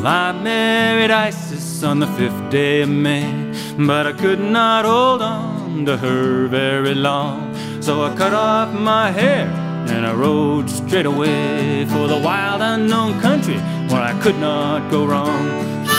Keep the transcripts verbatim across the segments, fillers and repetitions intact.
I married Isis on the fifth day of May, but I could not hold on to her very long. So I cut off my hair and I rode straight away for the wild unknown country where I could not go wrong.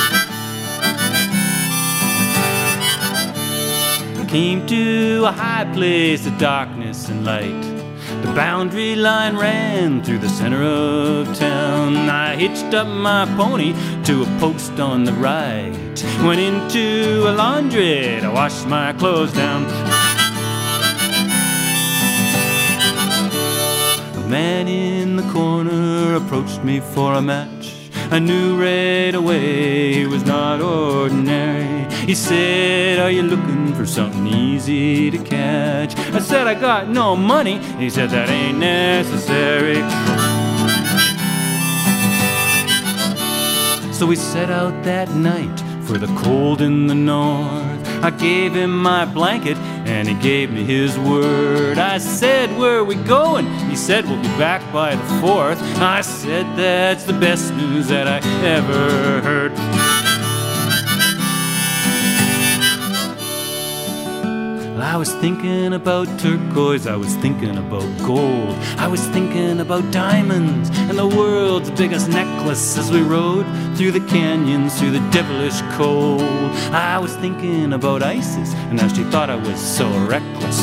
I came to a high place of darkness and light. The boundary line ran through the center of town. I hitched up my pony to a post on the right, went into a laundry to wash my clothes down. A man in the corner approached me for a match. I knew right away he was not ordinary. He said, "Are you looking for something easy to catch?" I said, "I got no money." He said, "That ain't necessary." So we set out that night for the cold in the north. I gave him my blanket and he gave me his word. I said, "Where are we going?" He said, "We'll be back by the fourth." I said, "That's the best news that I ever heard." I was thinking about turquoise, I was thinking about gold, I was thinking about diamonds and the world's biggest necklace as we rode through the canyons, through the devilish cold. I was thinking about Isis and how she thought I was so reckless.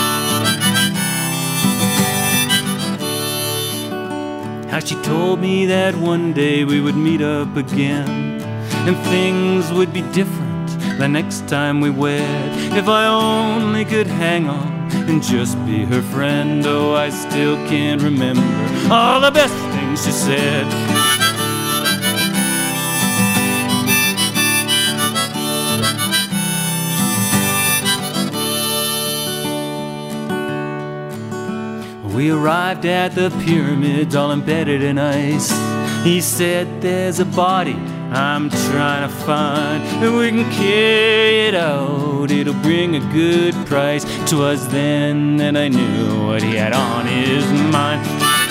How she told me that one day we would meet up again and things would be different the next time we wed. If I only could hang on and just be her friend. Oh, I still can't remember all the best things she said. We arrived at the pyramids all embedded in ice. He said, "There's a body I'm trying to find. If we can carry it out, it'll bring a good price." 'Twas then that I knew what he had on his mind.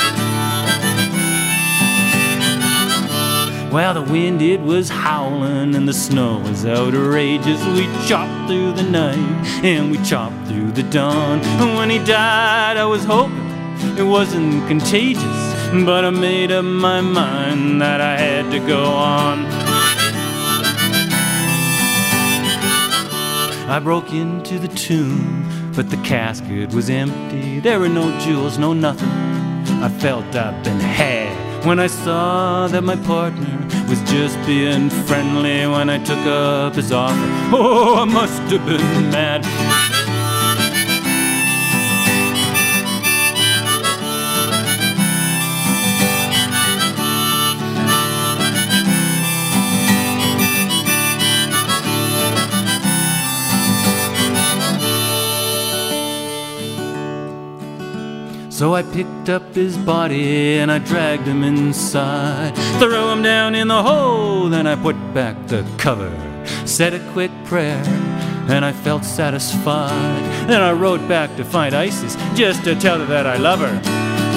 Well, the wind, it was howling and the snow was outrageous. We chopped through the night and we chopped through the dawn. And when he died, I was hoping it wasn't contagious, but I made up my mind that I had to go on. I broke into the tomb, but the casket was empty. There were no jewels, no nothing. I felt I'd been had when I saw that my partner was just being friendly when I took up his offer. Oh, I must have been mad. So I picked up his body and I dragged him inside, threw him down in the hole, then I put back the cover, said a quick prayer, and I felt satisfied. Then I rode back to find Isis just to tell her that I love her.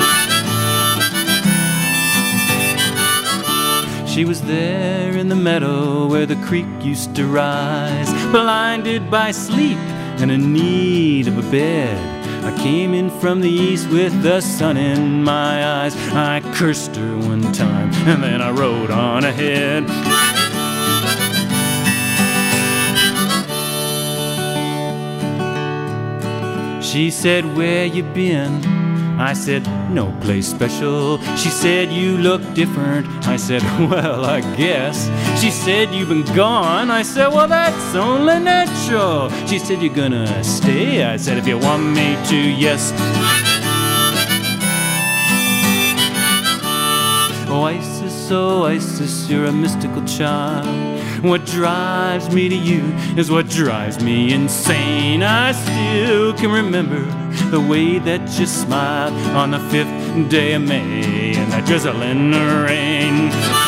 She was there in the meadow where the creek used to rise, blinded by sleep and in need of a bed. I came in from the east with the sun in my eyes. I cursed her one time and then I rode on ahead. She said, "Where you been?" I said, "No place special." She said, "You look different." I said, "Well, I guess." She said, "You've been gone." I said, "Well, that's only natural." She said, "You're gonna stay?" I said, "If you want me to, yes." Oh, Isis, oh, Isis, you're a mystical child. What drives me to you is what drives me insane. I still can remember the way that you smiled on the fifth day of May in that drizzling rain.